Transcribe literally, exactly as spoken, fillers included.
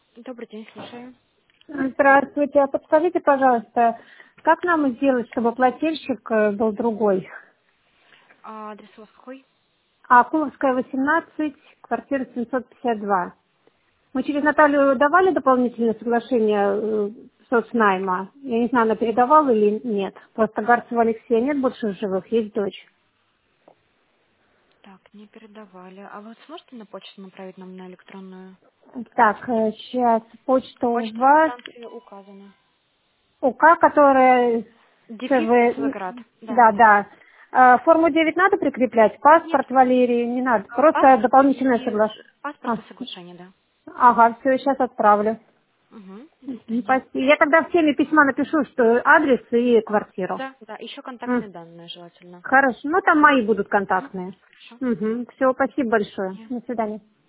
Добрый день, слушаю. Здравствуйте. А подскажите, пожалуйста, как нам сделать, чтобы плательщик э, был другой? А адрес у вас какой? А Куловская, восемнадцать, квартира семьсот пятьдесят два. Мы через Наталью давали дополнительное соглашение э, соцнайма. Я не знаю, она передавала или нет. Просто Гарцева Алексея нет больше в живых, есть дочь. Так, не передавали. А вы сможете на почту направить нам на электронную? Так, сейчас почта у Почта вас. станции указана. УК, которая Дефис СВ... Свеград. Да, Да, дефис. да. А, Форму девять надо прикреплять? Нет, Паспорт Валерии не надо. а, Просто паспорт дополнительное и соглашение. паспорт и соглашение, да. Ага, все, сейчас отправлю. Угу, до Мгм, свидания. спасибо. Я тогда в теме письма напишу, что адрес и квартиру. Да, да, еще М, контактные данные желательно. Хорошо. Ну, там мои будут Угу. контактные. Хорошо. Угу. Все, спасибо До большое. свидания. До свидания.